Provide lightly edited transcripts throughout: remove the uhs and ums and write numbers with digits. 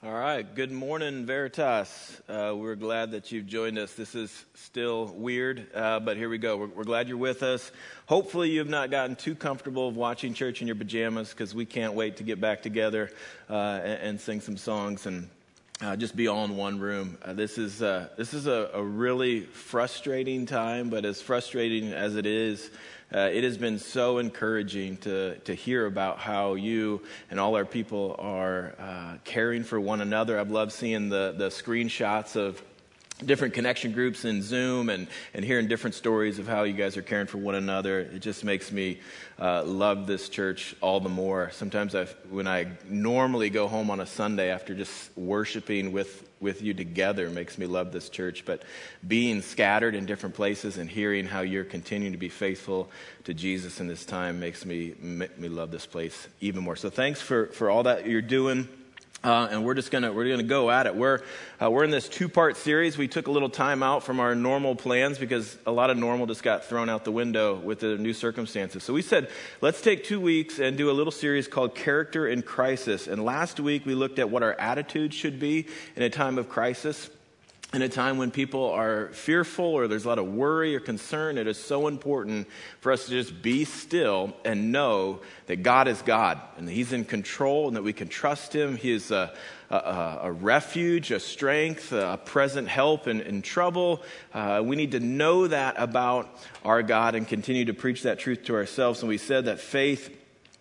All right. Good morning, Veritas. We're glad that you've joined us. This is still weird, but here we go. We're glad you're with us. Hopefully you have not gotten too comfortable of watching church in your pajamas, because we can't wait to get back together and sing some songs and just be all in one room. This is a really frustrating time, but as frustrating as it is, it has been so encouraging to hear about how you and all our people are caring for one another. I've loved seeing the screenshots of different connection groups in Zoom and hearing different stories of how you guys are caring for one another. It just makes me love this church all the more. Sometimes when I normally go home on a Sunday after just worshiping with you together, makes me love this church. But being scattered in different places and hearing how you're continuing to be faithful to Jesus in this time makes me love this place even more. So thanks for all that you're doing. And we're gonna go at it. We're in this 2-part series. We took a little time out from our normal plans because a lot of normal just got thrown out the window with the new circumstances. So we said, let's take 2 weeks and do a little series called Character in Crisis. And last week we looked at what our attitude should be in a time of crisis. In a time when people are fearful or there's a lot of worry or concern, it is so important for us to just be still and know that God is God and that He's in control and that we can trust Him. He is a refuge, a strength, a present help in trouble. We need to know that about our God and continue to preach that truth to ourselves. And we said that faith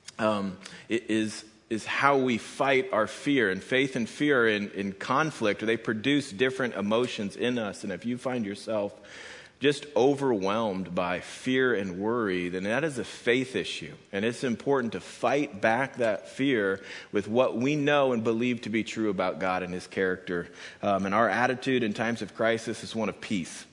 is how we fight our fear. And faith and fear are in conflict. They produce different emotions in us. And if you find yourself just overwhelmed by fear and worry, then that is a faith issue. And it's important to fight back that fear with what we know and believe to be true about God and His character. And our attitude in times of crisis is one of peace.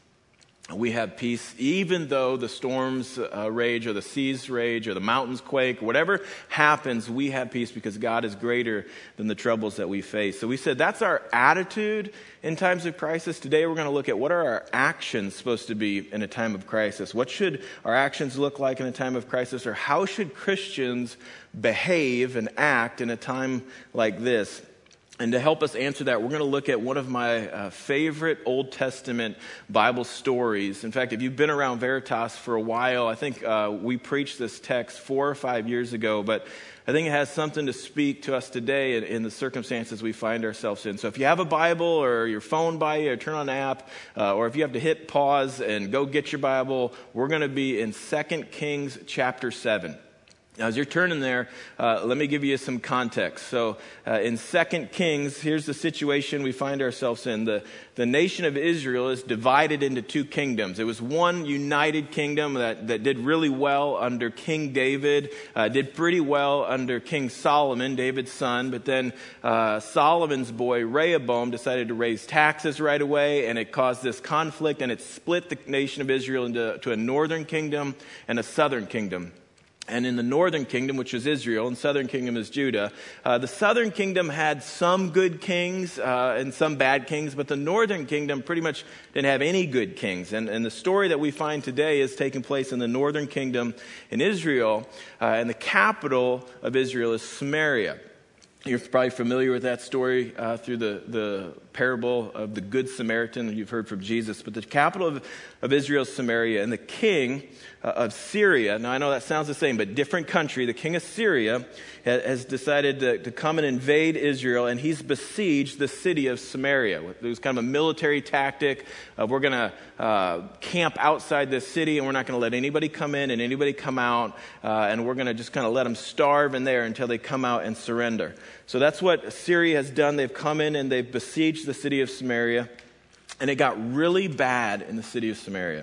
We have peace even though the storms rage or the seas rage or the mountains quake. Whatever happens, we have peace because God is greater than the troubles that we face. So we said that's our attitude in times of crisis. Today we're going to look at what are our actions supposed to be in a time of crisis. What should our actions look like in a time of crisis? Or how should Christians behave and act in a time like this? And to help us answer that, we're going to look at one of my favorite Old Testament Bible stories. In fact, if you've been around Veritas for a while, I think we preached this text 4 or 5 years ago, but I think it has something to speak to us today in the circumstances we find ourselves in. So if you have a Bible or your phone by you, or turn on an app, or if you have to hit pause and go get your Bible, we're going to be in 2 Kings chapter 7. Now, as you're turning there, let me give you some context. So in 2 Kings, here's the situation we find ourselves in. The nation of Israel is divided into 2 kingdoms. It was one united kingdom that did really well under King David, did pretty well under King Solomon, David's son. But then Solomon's boy, Rehoboam, decided to raise taxes right away, and it caused this conflict, and it split the nation of Israel into a northern kingdom and a southern kingdom. And in the northern kingdom, which is Israel, and southern kingdom is Judah, the southern kingdom had some good kings and some bad kings, but the northern kingdom pretty much didn't have any good kings. And the story that we find today is taking place in the northern kingdom in Israel, and the capital of Israel is Samaria. You're probably familiar with that story through the parable of the Good Samaritan that you've heard from Jesus. But the capital of Israel is Samaria, and the king of Syria, now I know that sounds the same, but different country, the king of Syria has decided to come and invade Israel, and he's besieged the city of Samaria. It was kind of a military tactic. We're going to camp outside this city, and we're not going to let anybody come in and anybody come out, and we're going to just kind of let them starve in there until they come out and surrender. So that's what Syria has done. They've come in and they've besieged the city of Samaria, and it got really bad in the city of Samaria.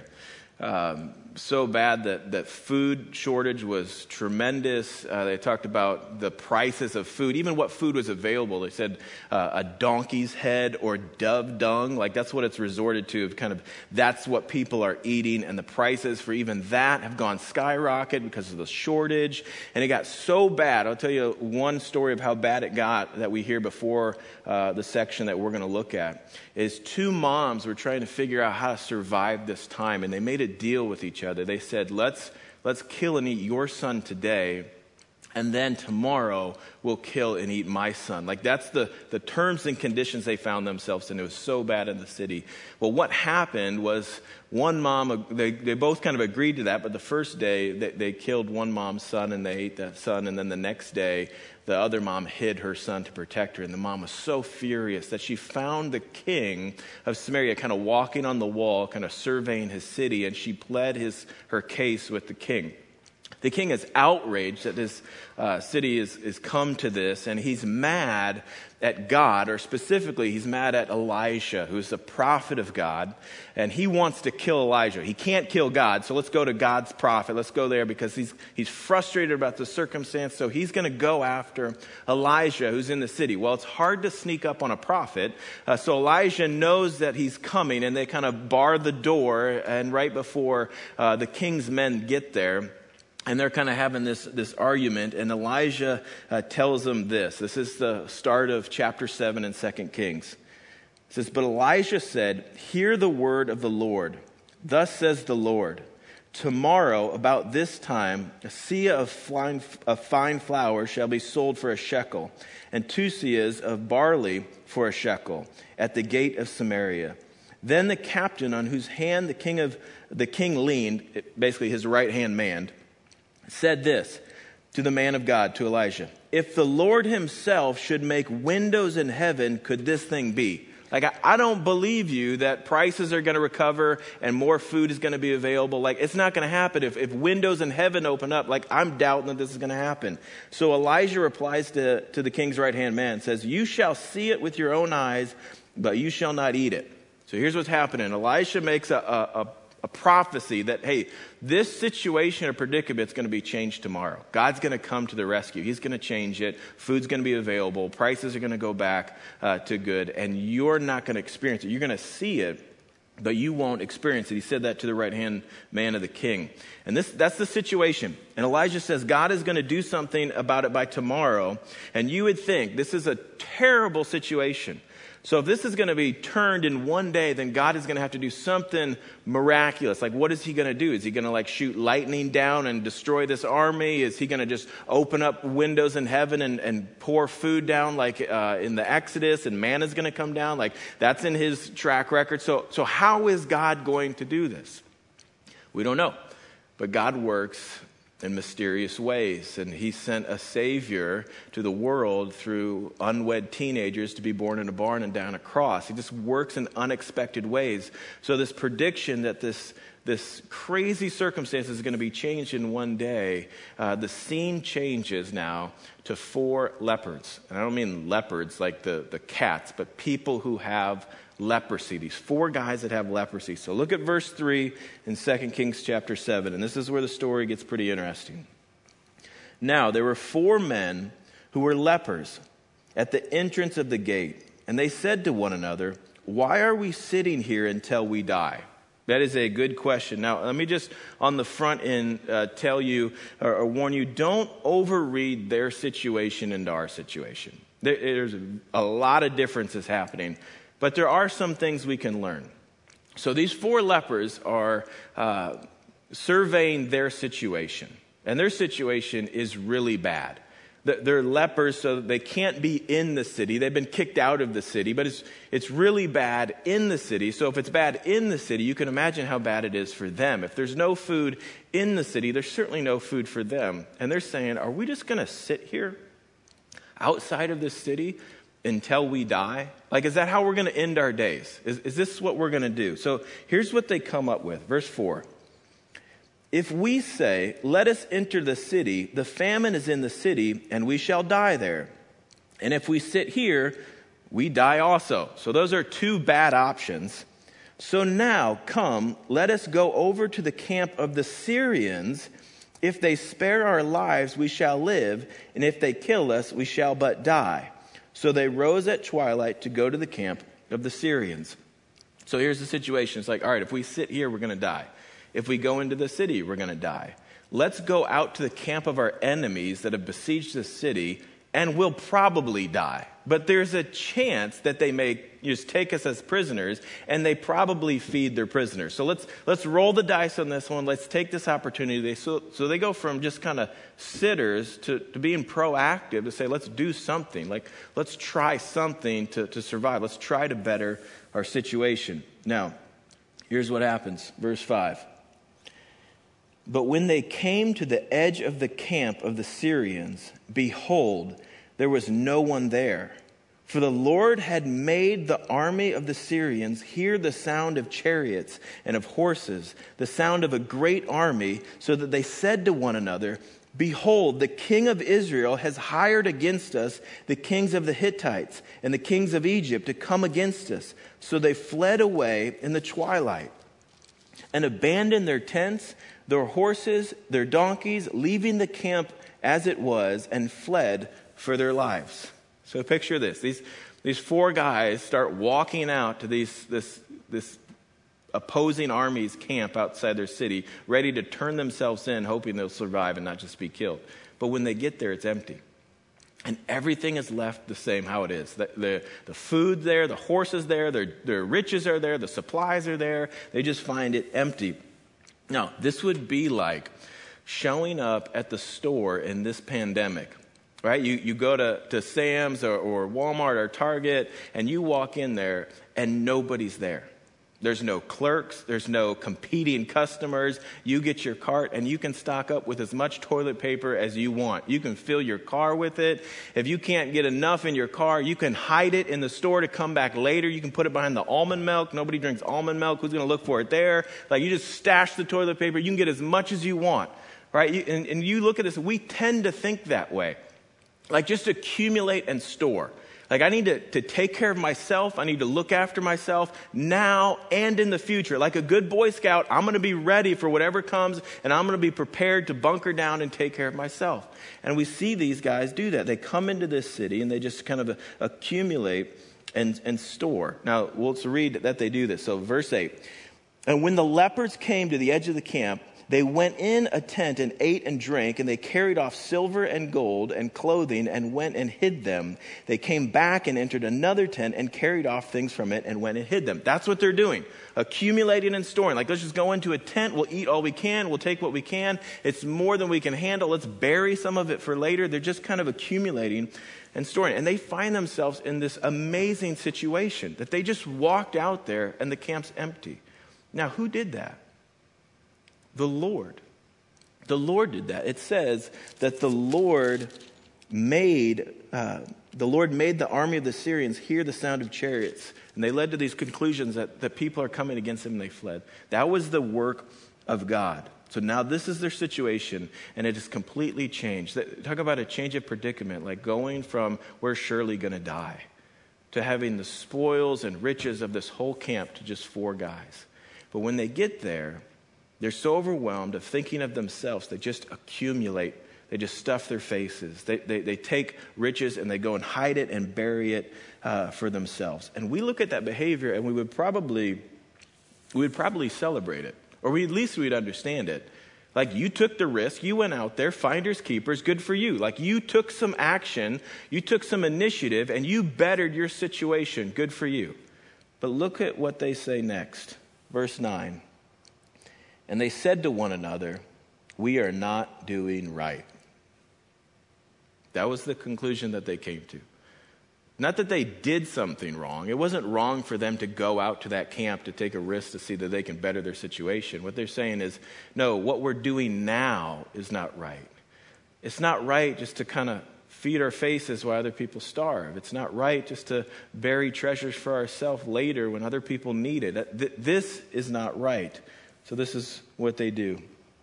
So bad that food shortage was tremendous. They talked about the prices of food, even what food was available. They said a donkey's head or dove dung, like that's what it's resorted to. Kind of that's what people are eating, and the prices for even that have gone skyrocket because of the shortage. And it got so bad. I'll tell you one story of how bad it got that we hear before the section that we're going to look at. Is 2 moms were trying to figure out how to survive this time, and they made a deal with each other. They said, let's kill and eat your son today, and then tomorrow we'll kill and eat my son. Like that's the terms and conditions they found themselves in. It was so bad in the city. Well, what happened was one mom, they both kind of agreed to that, but the first day they killed one mom's son and they ate that son, and then the next day the other mom hid her son to protect her, and the mom was so furious that she found the king of Samaria kind of walking on the wall, kind of surveying his city, and she pled her case with the king. The king is outraged that this city is come to this, and he's mad at God, or specifically, he's mad at Elisha, who's the prophet of God, and he wants to kill Elijah. He can't kill God, so let's go to God's prophet. Let's go there because he's frustrated about the circumstance, so he's going to go after Elijah, who's in the city. Well, it's hard to sneak up on a prophet, so Elijah knows that he's coming, and they kind of bar the door, and right before the king's men get there, and they're kind of having this argument, and Elijah tells them this. This is the start of chapter 7 in 2 Kings. It says, "But Elijah said, 'Hear the word of the Lord. Thus says the Lord, tomorrow about this time a seah of fine flour shall be sold for a shekel, and 2 seahs of barley for a shekel at the gate of Samaria.' Then the captain on whose hand the king leaned," basically his right hand man, said this to the man of God, to Elijah, "If the Lord himself should make windows in heaven, could this thing be?" Like, I don't believe you that prices are going to recover and more food is going to be available. Like, it's not going to happen. If windows in heaven open up, like, I'm doubting that this is going to happen. So Elijah replies to the king's right-hand man, says, "You shall see it with your own eyes, but you shall not eat it." So here's what's happening. Elisha makes a prophecy that, hey, this situation or predicament is going to be changed tomorrow. God's going to come to the rescue. He's going to change it. Food's going to be available. Prices are going to go back to good. And you're not going to experience it. You're going to see it, but you won't experience it. He said that to the right-hand man of the king. And that's the situation. And Elijah says God is going to do something about it by tomorrow. And you would think this is a terrible situation. So if this is going to be turned in one day, then God is going to have to do something miraculous. Like, what is he going to do? Is he going to shoot lightning down and destroy this army? Is he going to just open up windows in heaven and pour food down like in the Exodus, and manna's going to come down? Like, that's in his track record. So how is God going to do this? We don't know. But God works in mysterious ways, and he sent a savior to the world through unwed teenagers to be born in a barn and down a cross. He just works in unexpected ways. So this prediction that this crazy circumstance is going to be changed in one day, the scene changes now to 4 leopards. And I don't mean leopards like the cats, but people who have leprosy. These 4 guys that have leprosy. So look at verse 3 in 2 Kings chapter 7, and this is where the story gets pretty interesting. "Now there were 4 men who were lepers at the entrance of the gate, and they said to one another, 'Why are we sitting here until we die?'" That is a good question. Now, let me just on the front end tell you or warn you, don't overread their situation into our situation. There's a lot of differences happening. But there are some things we can learn. So these 4 lepers are surveying their situation. And their situation is really bad. They're lepers, so they can't be in the city. They've been kicked out of the city, but it's really bad in the city. So if it's bad in the city, you can imagine how bad it is for them. If there's no food in the city, there's certainly no food for them. And they're saying, are we just going to sit here outside of this city until we die? Like, is that how we're going to end our days? Is this what we're going to do? So here's what they come up with. Verse 4. "If we say, 'Let us enter the city,' the famine is in the city, and we shall die there. And if we sit here, we die also." So those are 2 bad options. "So now, come, let us go over to the camp of the Syrians. If they spare our lives, we shall live, and if they kill us, we shall but die." So they rose at twilight to go to the camp of the Syrians. So here's the situation. It's like, all right, if we sit here, we're going to die. If we go into the city, we're going to die. Let's go out to the camp of our enemies that have besieged the city, and we'll probably die. but there's a chance that they may just take us as prisoners, and they probably feed their prisoners. So let's roll the dice on this one. Let's take this opportunity. So they go from just kind of sitters to being proactive, to say, let's do something. Like, let's try something to survive. Let's try to better our situation. Now, here's what happens. Verse 5. But when they came to the edge of the camp of the Syrians, behold, there was no one there. For the Lord had made the army of the Syrians hear the sound of chariots and of horses, the sound of a great army, so that they said to one another, behold, the king of Israel has hired against us the kings of the Hittites and the kings of Egypt to come against us. So they fled away in the twilight and abandoned their tents, their horses, their donkeys, leaving the camp as it was, and fled for their lives. So picture this. These four guys start walking out to this opposing army's camp outside their city, ready to turn themselves in, hoping they'll survive and not just be killed. But when they get there, it's empty. And everything is left the same how it is. The food's there, the horses there, their riches are there, the supplies are there. They just find it empty. Now, this would be like showing up at the store in this pandemic. Right? You go to Sam's or Walmart or Target, and you walk in there and nobody's there. There's no clerks. There's no competing customers. You get your cart and you can stock up with as much toilet paper as you want. You can fill your car with it. If you can't get enough in your car, you can hide it in the store to come back later. You can put it behind the almond milk. Nobody drinks almond milk. Who's going to look for it there? Like, you just stash the toilet paper. You can get as much as you want. Right? And you look at this, we tend to think that way. Like, just accumulate and store. Like, I need to take care of myself. I need to look after myself now and in the future. Like a good Boy Scout, I'm going to be ready for whatever comes, and I'm going to be prepared to bunker down and take care of myself. And we see these guys do that. They come into this city and they just kind of accumulate and store. Now, let's read that they do this. So verse 8. And when the lepers came to the edge of the camp, they went in a tent and ate and drank, and they carried off silver and gold and clothing and went and hid them. They came back and entered another tent and carried off things from it and went and hid them. That's what they're doing, accumulating and storing. Like, let's just go into a tent. We'll eat all we can. We'll take what we can. It's more than we can handle. Let's bury some of it for later. They're just kind of accumulating and storing. And they find themselves in this amazing situation that they just walked out there and the camp's empty. Now, who did that? The Lord. The Lord did that. It says that the Lord made the army of the Syrians hear the sound of chariots. And they led to these conclusions that people are coming against them, and they fled. That was the work of God. So now this is their situation, and it is completely changed. Talk about a change of predicament, like going from we're surely going to die to having the spoils and riches of this whole camp to just four guys. But when they get there, they're so overwhelmed of thinking of themselves, they just accumulate. They just stuff their faces. They take riches and they go and hide it and bury it for themselves. And we look at that behavior and we would probably celebrate it, or at least we'd understand it. Like, you took the risk, you went out there, finders keepers, good for you. Like, you took some action, you took some initiative, and you bettered your situation, good for you. But look at what they say next. Verse 9. And they said to one another, we are not doing right. That was the conclusion that they came to. Not that they did something wrong. It wasn't wrong for them to go out to that camp to take a risk to see that they can better their situation. What they're saying is, no, what we're doing now is not right. It's not right just to kind of feed our faces while other people starve. It's not right just to bury treasures for ourselves later when other people need it. This is not right. So this is what they do.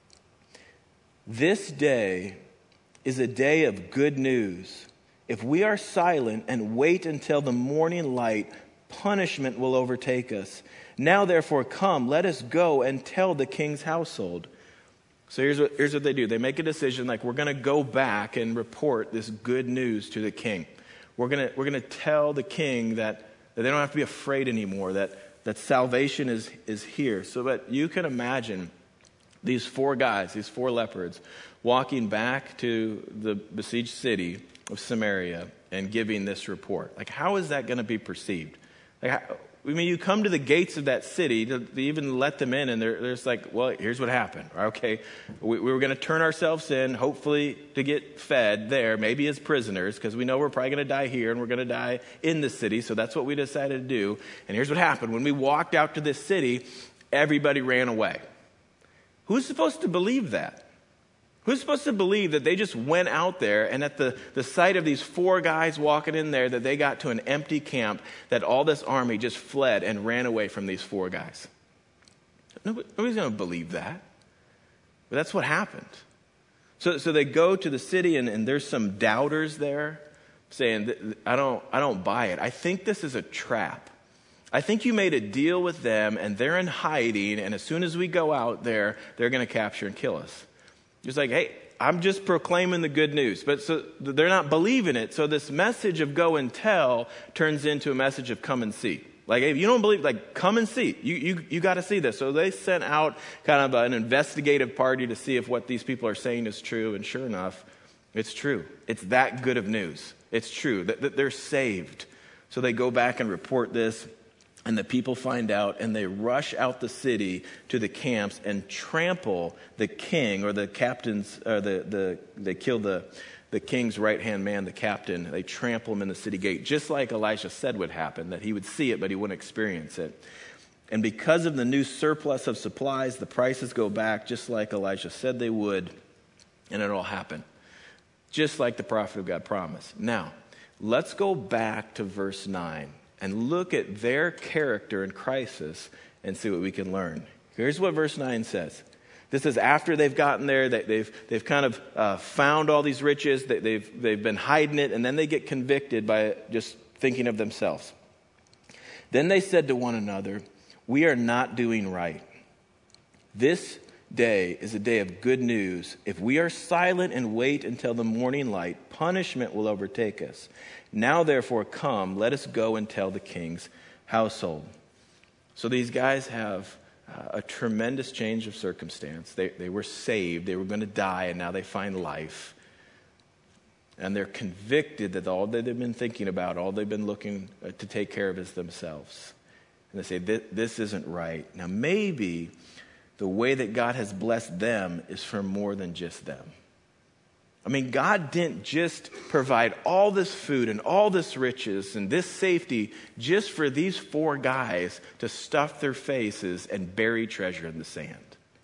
This day is a day of good news. If we are silent and wait until the morning light, punishment will overtake us. Now, therefore, come, let us go and tell the king's household. So here's what they do. They make a decision, like, we're going to go back and report this good news to the king. We're going to tell the king that they don't have to be afraid anymore, that salvation is here. So that you can imagine these four guys, these four leopards, walking back to the besieged city of Samaria and giving this report? Like, how is that going to be perceived? You come to the gates of that city to even let them in, and there's like, well, here's what happened. Okay, we were going to turn ourselves in, hopefully to get fed there, maybe as prisoners, because we know we're probably going to die here, and we're going to die in the city, so that's what we decided to do. And here's what happened. When we walked out to this city, everybody ran away. Who's supposed to believe that? Who's supposed to believe that they just went out there and at the sight of these 4 guys walking in there, that they got to an empty camp, that all this army just fled and ran away from these 4 guys? Nobody's going to believe that. But that's what happened. So they go to the city and there's some doubters there saying, I don't buy it. I think this is a trap. I think you made a deal with them and they're in hiding, and as soon as we go out there, they're going to capture and kill us. It's like, hey, I'm just proclaiming the good news. But so they're not believing it. So this message of go and tell turns into a message of come and see. Like, hey, if you don't believe, like, come and see. You got to see this. So they sent out kind of an investigative party to see if what these people are saying is true. And sure enough, it's true. It's that good of news. It's true that they're saved. So they go back and report this. And the people find out, and they rush out the city to the camps and trample the king, or the captains, or they kill the king's right-hand man, the captain. They trample him in the city gate, just like Elijah said would happen, that he would see it, but he wouldn't experience it. And because of the new surplus of supplies, the prices go back, just like Elijah said they would, and it all happened, just like the prophet of God promised. Now, let's go back to verse 9. And look at their character in crisis and see what we can learn. Here's what verse 9 says. This is after they've gotten there, they've kind of found all these riches, they've been hiding it, and then they get convicted by just thinking of themselves. Then they said to one another, we are not doing right. This day is a day of good news. If we are silent and wait until the morning light, punishment will overtake us. Now, therefore, come, let us go and tell the king's household. So these guys have a tremendous change of circumstance. They were saved. They were going to die, and now they find life. And they're convicted that all that they've been thinking about, all they've been looking to take care of is themselves. And they say, this isn't right. Now, maybe the way that God has blessed them is for more than just them. I mean, God didn't just provide all this food and all this riches and this safety just for these 4 guys to stuff their faces and bury treasure in the sand.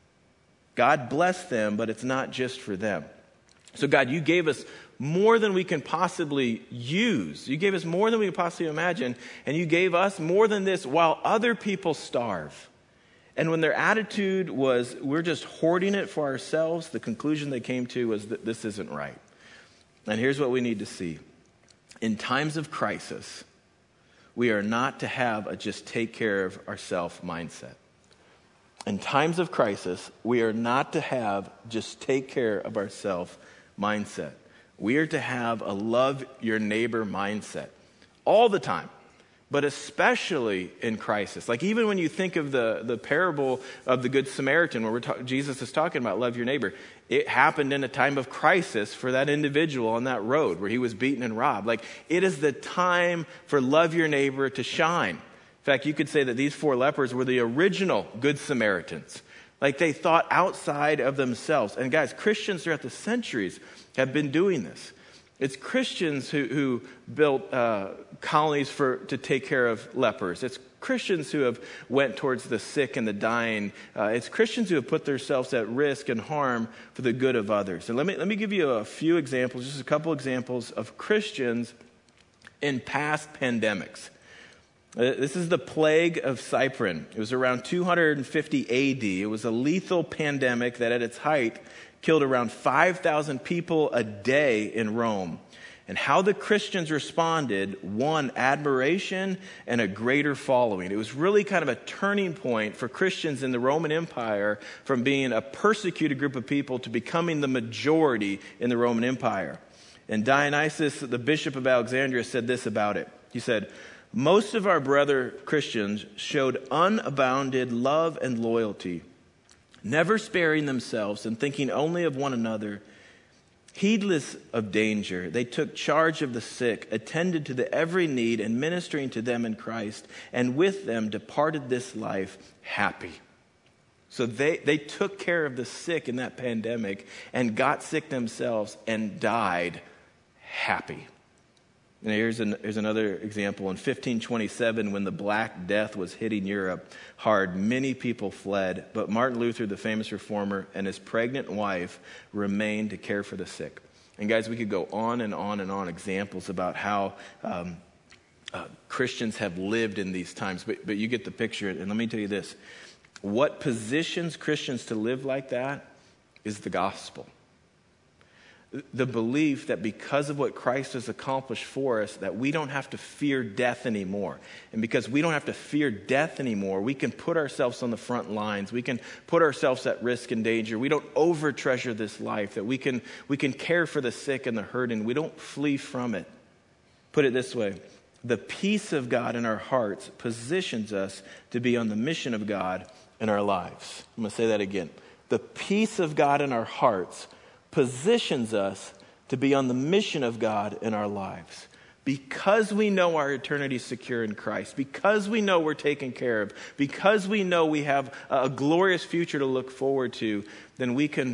God blessed them, but it's not just for them. So God, you gave us more than we can possibly use. You gave us more than we can possibly imagine, and you gave us more than this while other people starve. And when their attitude was, we're just hoarding it for ourselves, the conclusion they came to was that this isn't right. And here's what we need to see. In times of crisis, we are not to have a just take care of ourselves mindset. In times of crisis, we are not to have just take care of ourselves mindset. We are to have a love your neighbor mindset all the time. But especially in crisis. Like even when you think of the parable of the Good Samaritan, where Jesus is talking about love your neighbor, it happened in a time of crisis for that individual on that road where he was beaten and robbed. Like it is the time for love your neighbor to shine. In fact, you could say that these 4 lepers were the original Good Samaritans. Like they thought outside of themselves. And guys, Christians throughout the centuries have been doing this. It's Christians who built colonies to take care of lepers. It's Christians who have went towards the sick and the dying. It's Christians who have put themselves at risk and harm for the good of others. And let me give you a few examples, just a couple examples of Christians in past pandemics. This is the plague of Cyprin. It was around 250 AD. It was a lethal pandemic that at its height killed around 5,000 people a day in Rome. And how the Christians responded won admiration and a greater following. It was really kind of a turning point for Christians in the Roman Empire from being a persecuted group of people to becoming the majority in the Roman Empire. And Dionysius, the bishop of Alexandria, said this about it. He said, most of our brother Christians showed unabounded love and loyalty, never sparing themselves and thinking only of one another. Heedless of danger, they took charge of the sick, attended to the every need, and ministering to them in Christ, and with them departed this life happy. So they took care of the sick in that pandemic and got sick themselves and died happy. And here's another example. In 1527, when the Black Death was hitting Europe hard, many people fled, but Martin Luther, the famous reformer, and his pregnant wife remained to care for the sick. And guys, we could go on and on and on examples about how Christians have lived in these times, but you get the picture. And let me tell you this. What positions Christians to live like that is the gospel. The belief that because of what Christ has accomplished for us, that we don't have to fear death anymore. And because we don't have to fear death anymore, we can put ourselves on the front lines. We can put ourselves at risk and danger. We don't over-treasure this life, that we can care for the sick and the hurting. We don't flee from it. Put it this way. The peace of God in our hearts positions us to be on the mission of God in our lives. I'm going to say that again. The peace of God in our hearts positions us to be on the mission of God in our lives. Because we know our eternity is secure in Christ, because we know we're taken care of, because we know we have a glorious future to look forward to, then we can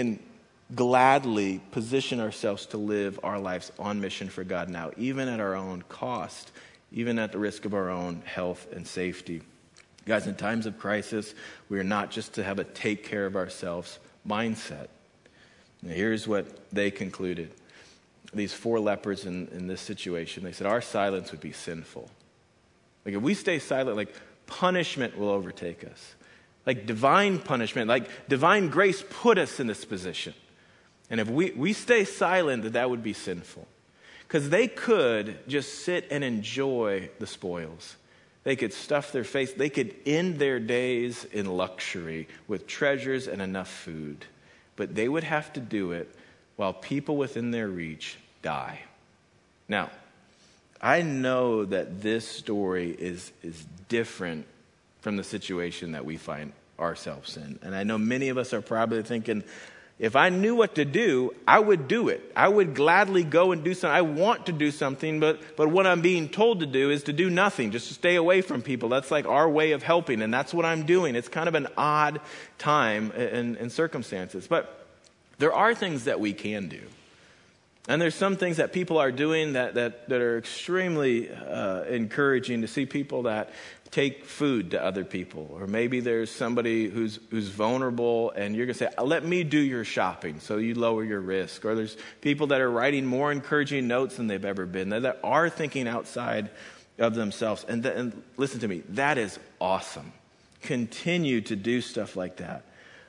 gladly position ourselves to live our lives on mission for God now, even at our own cost, even at the risk of our own health and safety. Guys, in times of crisis, we are not just to have a take care of ourselves mindset. Now, here's what they concluded. These 4 lepers in this situation, they said, our silence would be sinful. Like if we stay silent, like punishment will overtake us. Like divine punishment, like divine grace put us in this position. And if we stay silent, that would be sinful. Because they could just sit and enjoy the spoils. They could stuff their face. They could end their days in luxury with treasures and enough food. But they would have to do it while people within their reach die. Now, I know that this story is different from the situation that we find ourselves in. And I know many of us are probably thinking, if I knew what to do, I would do it. I would gladly go and do something. I want to do something, but what I'm being told to do is to do nothing, just to stay away from people. That's like our way of helping, and that's what I'm doing. It's kind of an odd time and circumstances. But there are things that we can do. And there's some things that people are doing that are extremely encouraging to see people that take food to other people. Or maybe there's somebody who's vulnerable and you're going to say, let me do your shopping, so you lower your risk. Or there's people that are writing more encouraging notes than they've ever been, that are thinking outside of themselves. And listen to me, that is awesome. Continue to do stuff like that.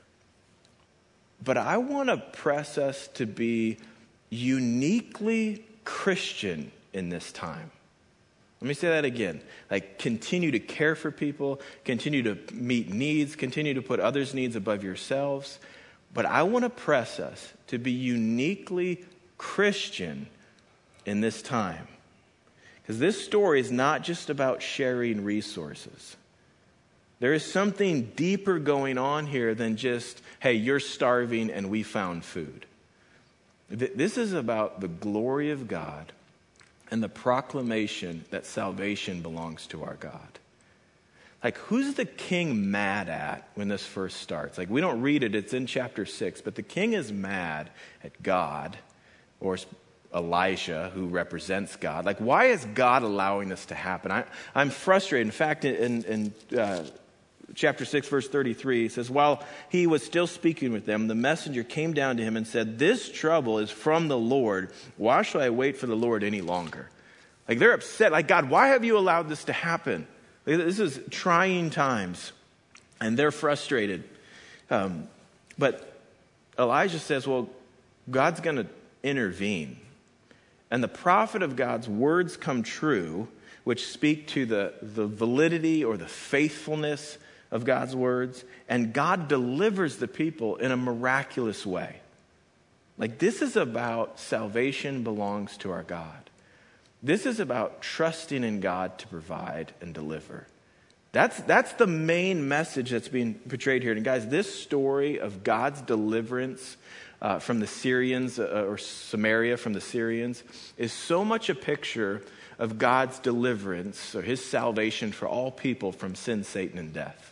But I want to press us to be uniquely Christian in this time. Let me say that again. Like, continue to care for people, continue to meet needs, continue to put others' needs above yourselves. But I want to press us to be uniquely Christian in this time. Because this story is not just about sharing resources. There is something deeper going on here than just, hey, you're starving and we found food. This is about the glory of God and the proclamation that salvation belongs to our God. Like, who's the king mad at when this first starts? Like, we don't read it, it's in chapter 6, but the king is mad at God, or Elijah, who represents God. Like, why is God allowing this to happen? I'm frustrated. In fact, in chapter 6, verse 33, it says, while he was still speaking with them, the messenger came down to him and said, this trouble is from the Lord. Why shall I wait for the Lord any longer? Like, they're upset. Like, God, why have you allowed this to happen? This is trying times, and they're frustrated. But Elijah says, well, God's going to intervene. And the prophet of God's words come true, which speak to the validity or the faithfulness of God's words, and God delivers the people in a miraculous way. Like, this is about salvation belongs to our God. This is about trusting in God to provide and deliver. That's the main message that's being portrayed here. And guys, this story of God's deliverance from the Syrians, or Samaria from the Syrians, is so much a picture of God's deliverance, or his salvation for all people from sin, Satan, and death.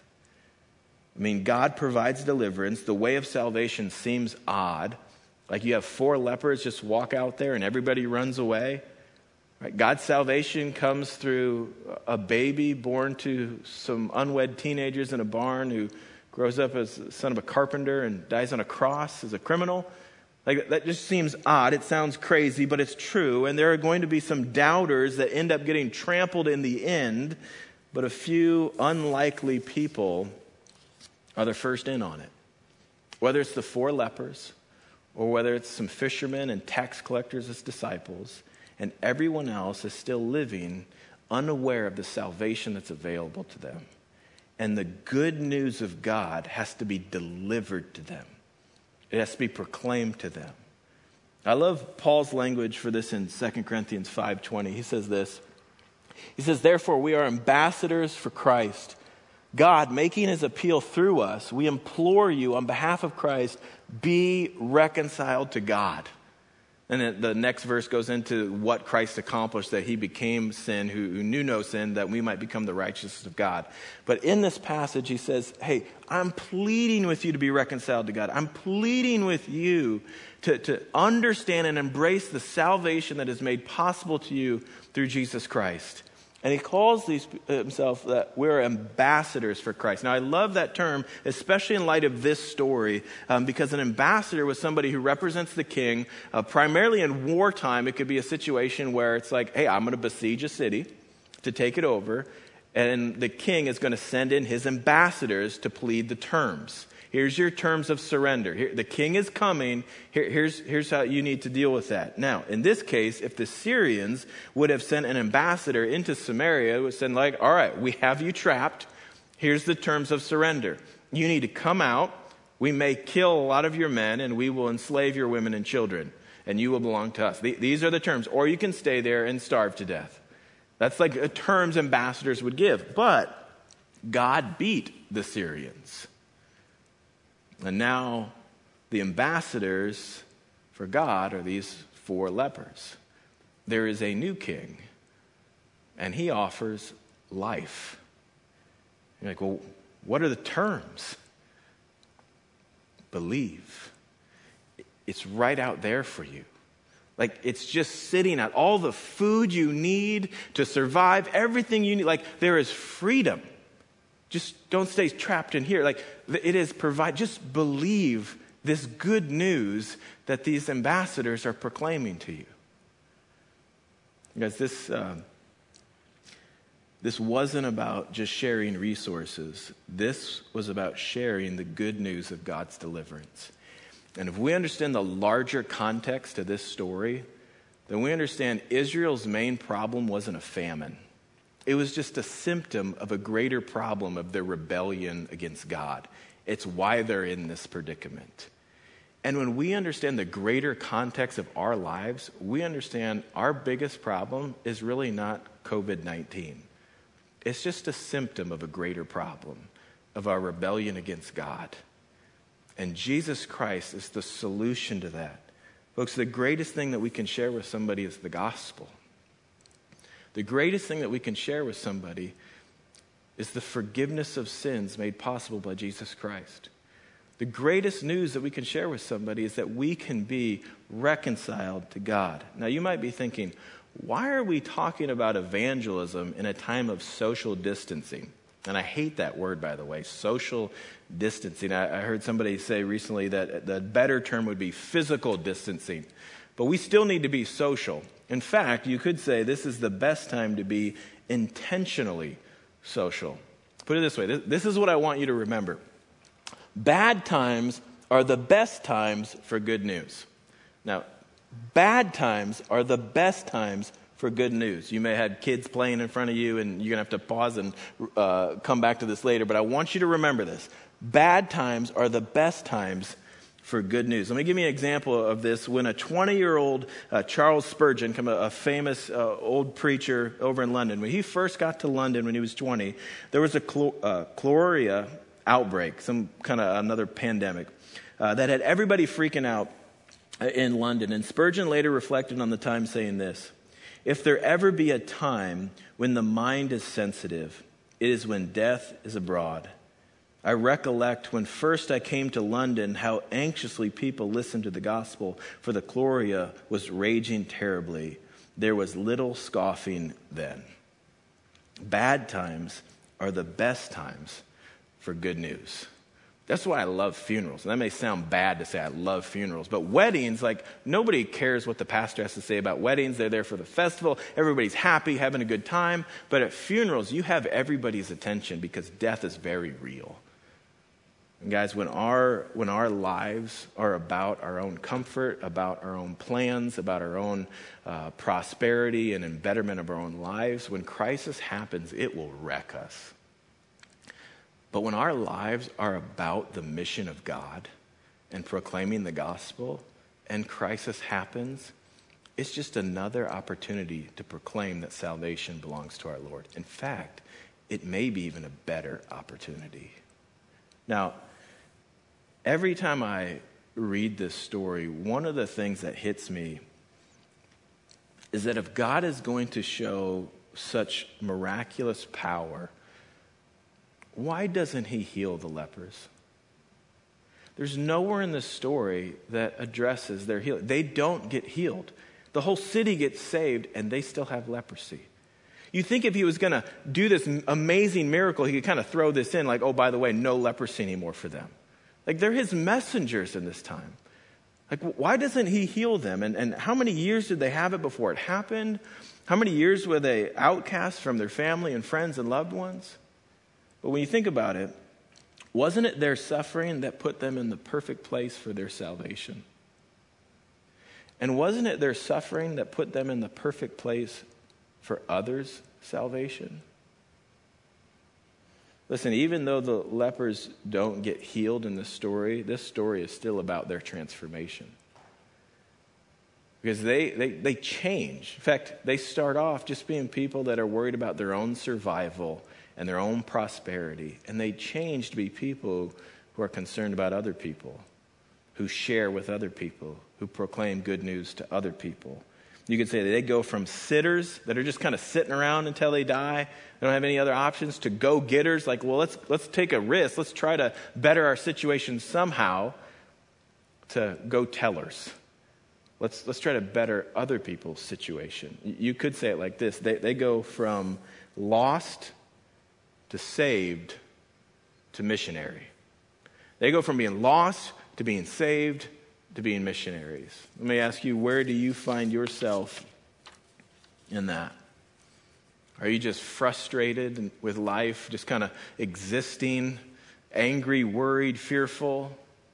I mean, God provides deliverance. The way of salvation seems odd. Like you have 4 lepers just walk out there and everybody runs away. Right? God's salvation comes through a baby born to some unwed teenagers in a barn who grows up as the son of a carpenter and dies on a cross as a criminal. Like that just seems odd. It sounds crazy, but it's true. And there are going to be some doubters that end up getting trampled in the end, but a few unlikely people are the first in on it. Whether it's the 4 lepers, or whether it's some fishermen and tax collectors as disciples, and everyone else is still living unaware of the salvation that's available to them. And the good news of God has to be delivered to them. It has to be proclaimed to them. I love Paul's language for this in 2 Corinthians 5:20. He says this. He says, "Therefore we are ambassadors for Christ. God, making his appeal through us, we implore you on behalf of Christ, be reconciled to God." And then the next verse goes into what Christ accomplished, that he became sin, who knew no sin, that we might become the righteousness of God. But in this passage, he says, hey, I'm pleading with you to be reconciled to God. I'm pleading with you to understand and embrace the salvation that is made possible to you through Jesus Christ. And he calls himself that we're ambassadors for Christ. Now, I love that term, especially in light of this story, because an ambassador was somebody who represents the king. Primarily in wartime, it could be a situation where it's like, hey, I'm going to besiege a city to take it over, and the king is going to send in his ambassadors to plead the terms. Here's your terms of surrender. Here, the king is coming. Here's how you need to deal with that. Now, in this case, if the Syrians would have sent an ambassador into Samaria, it would say like, all right, we have you trapped. Here's the terms of surrender. You need to come out. We may kill a lot of your men, and we will enslave your women and children, and you will belong to us. These are the terms. Or you can stay there and starve to death. That's like terms ambassadors would give. But God beat the Syrians. And now the ambassadors for God are these 4 lepers. There is a new king, and he offers life. You're like, well, what are the terms? Believe. It's right out there for you. Like, it's just sitting out. All the food you need to survive, everything you need. Like, there is freedom. Just don't stay trapped in here. Like, it is just believe this good news that these ambassadors are proclaiming to you. Guys, this wasn't about just sharing resources. This was about sharing the good news of God's deliverance. And if we understand the larger context of this story, then we understand Israel's main problem wasn't a famine. It was just a symptom of a greater problem of their rebellion against God. It's why they're in this predicament. And when we understand the greater context of our lives, we understand our biggest problem is really not COVID-19. It's just a symptom of a greater problem, of our rebellion against God. And Jesus Christ is the solution to that. Folks, the greatest thing that we can share with somebody is the gospel. The greatest thing that we can share with somebody is the forgiveness of sins made possible by Jesus Christ. The greatest news that we can share with somebody is that we can be reconciled to God. Now, you might be thinking, why are we talking about evangelism in a time of social distancing? And I hate that word, by the way, social distancing. I heard somebody say recently that the better term would be physical distancing. But we still need to be social. In fact, you could say this is the best time to be intentionally social. Put it this way. This is what I want you to remember. Bad times are the best times for good news. Now, bad times are the best times for good news. You may have kids playing in front of you, and you're going to have to pause and come back to this later, but I want you to remember this. Bad times are the best times for good news. Let me give you an example of this. When a 20-year-old Charles Spurgeon, a famous old preacher over in London, when he first got to London when he was 20, there was a cholera outbreak, some kind of another pandemic. that had everybody freaking out in London. And Spurgeon later reflected on the time saying this: "If there ever be a time when the mind is sensitive, it is when death is abroad. I recollect when first I came to London how anxiously people listened to the gospel, for the Gloria was raging terribly. There was little scoffing then." Bad times are the best times for good news. That's why I love funerals. And that may sound bad to say I love funerals, but weddings, like, nobody cares what the pastor has to say about weddings. They're there for the festival. Everybody's happy, having a good time. But at funerals, you have everybody's attention because death is very real. And guys, when our lives are about our own comfort, about our own plans, about our own prosperity and embetterment of our own lives, when crisis happens, it will wreck us. But when our lives are about the mission of God and proclaiming the gospel, and crisis happens, it's just another opportunity to proclaim that salvation belongs to our Lord. In fact, it may be even a better opportunity. Now, every time I read this story, one of the things that hits me is that if God is going to show such miraculous power, why doesn't he heal the lepers? There's nowhere in this story that addresses their healing. They don't get healed. The whole city gets saved, and they still have leprosy. You think if he was going to do this amazing miracle, he could kind of throw this in like, oh, by the way, no leprosy anymore for them. Like, they're his messengers in this time. Like, why doesn't he heal them? And how many years did they have it before it happened? How many years were they outcast from their family and friends and loved ones? But when you think about it, wasn't it their suffering that put them in the perfect place for their salvation? And wasn't it their suffering that put them in the perfect place for others' salvation? Listen, even though the lepers don't get healed in this story is still about their transformation. Because they change. In fact, they start off just being people that are worried about their own survival and their own prosperity. And they change to be people who are concerned about other people, who share with other people, who proclaim good news to other people. You could say that they go from sitters that are just kind of sitting around until they die, they don't have any other options, to go-getters, like, well, let's take a risk, let's try to better our situation somehow, to go-tellers. Let's try to better other people's situation. You could say it like this: they go from lost to saved to missionary. They go from being lost to being saved to being missionaries. Let me ask you, where do you find yourself in that? Are you just frustrated with life, just kind of existing, angry, worried, fearful?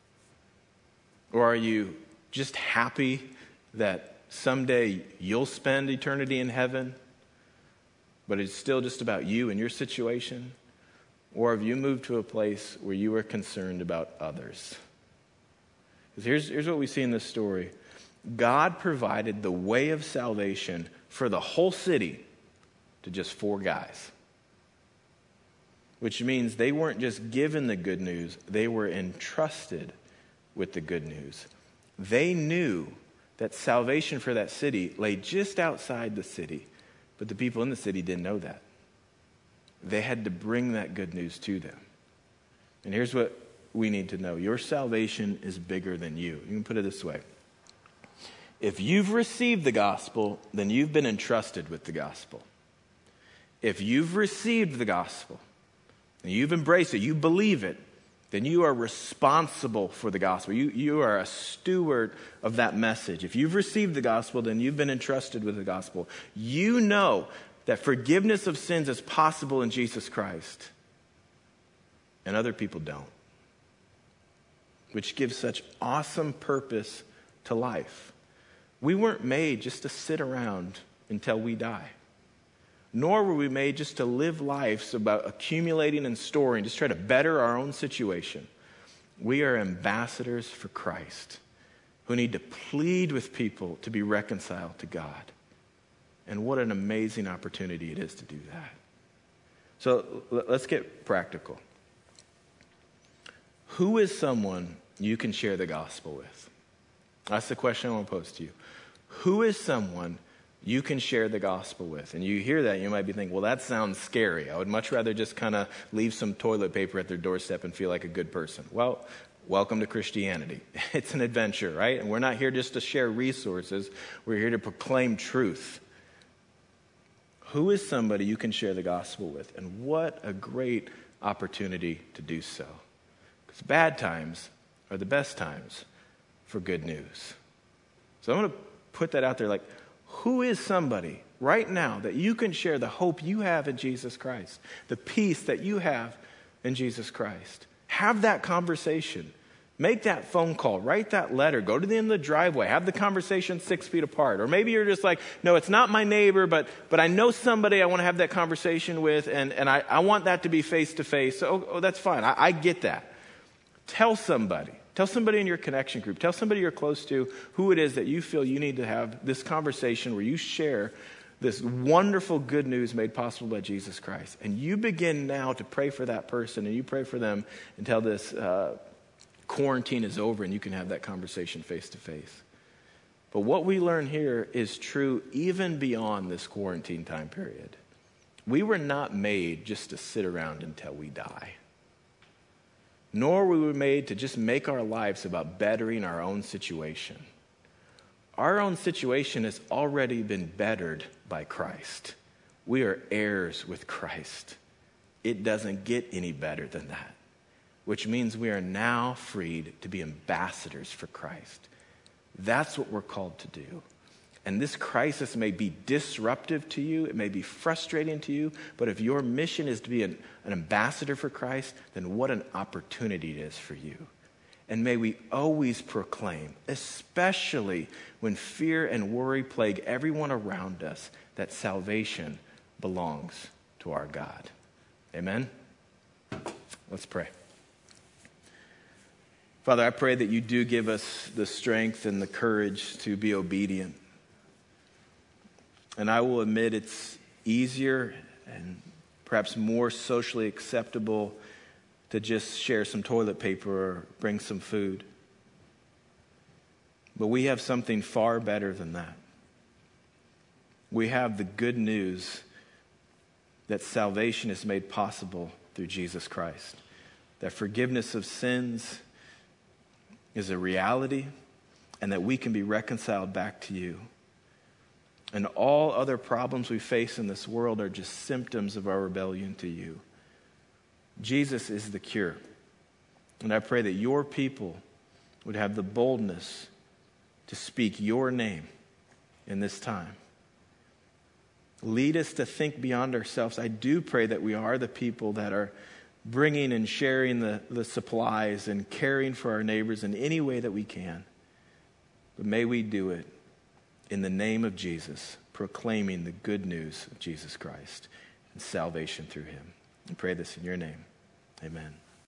Or are you just happy that someday you'll spend eternity in heaven, but it's still just about you and your situation? Or have you moved to a place where you are concerned about others? Because here's what we see in this story. God provided the way of salvation for the whole city to just 4 guys. Which means they weren't just given the good news, they were entrusted with the good news. They knew that salvation for that city lay just outside the city, but the people in the city didn't know that. They had to bring that good news to them. And here's what we need to know. Your salvation is bigger than you. You can put it this way. If you've received the gospel, then you've been entrusted with the gospel. If you've received the gospel, and you've embraced it, you believe it, then you are responsible for the gospel. You are a steward of that message. If you've received the gospel, then you've been entrusted with the gospel. You know that forgiveness of sins is possible in Jesus Christ, and other people don't, which gives such awesome purpose to life. We weren't made just to sit around until we die. Nor were we made just to live lives about accumulating and storing, just try to better our own situation. We are ambassadors for Christ who need to plead with people to be reconciled to God. And what an amazing opportunity it is to do that. So let's get practical. Who is someone you can share the gospel with? That's the question I want to pose to you. Who is someone you can share the gospel with? And you hear that, you might be thinking, well, that sounds scary. I would much rather just kind of leave some toilet paper at their doorstep and feel like a good person. Well, welcome to Christianity. It's an adventure, right? And we're not here just to share resources. We're here to proclaim truth. Who is somebody you can share the gospel with? And what a great opportunity to do so. Because bad times are the best times for good news. So I'm going to put that out there, like, who is somebody right now that you can share the hope you have in Jesus Christ, the peace that you have in Jesus Christ? Have that conversation. Make that phone call. Write that letter. Go to the end of the driveway. Have the conversation 6 feet apart. Or maybe you're just like, no, it's not my neighbor, but I know somebody I want to have that conversation with, and I want that to be face-to-face. So that's fine. I get that. Tell somebody. Tell somebody in your connection group. Tell somebody you're close to who it is that you feel you need to have this conversation where you share this wonderful good news made possible by Jesus Christ. And you begin now to pray for that person, and you pray for them until this quarantine is over and you can have that conversation face to face. But what we learn here is true even beyond this quarantine time period. We were not made just to sit around until we die. Nor were we made to just make our lives about bettering our own situation. Our own situation has already been bettered by Christ. We are heirs with Christ. It doesn't get any better than that, which means we are now freed to be ambassadors for Christ. That's what we're called to do. And this crisis may be disruptive to you. It may be frustrating to you. But if your mission is to be an ambassador for Christ, then what an opportunity it is for you. And may we always proclaim, especially when fear and worry plague everyone around us, that salvation belongs to our God. Amen? Let's pray. Father, I pray that you do give us the strength and the courage to be obedient. And I will admit it's easier and perhaps more socially acceptable to just share some toilet paper or bring some food. But we have something far better than that. We have the good news that salvation is made possible through Jesus Christ. That forgiveness of sins is a reality and that we can be reconciled back to you. And all other problems we face in this world are just symptoms of our rebellion to you. Jesus is the cure. And I pray that your people would have the boldness to speak your name in this time. Lead us to think beyond ourselves. I do pray that we are the people that are bringing and sharing the supplies and caring for our neighbors in any way that we can. But may we do it in the name of Jesus, proclaiming the good news of Jesus Christ and salvation through him. I pray this in your name. Amen.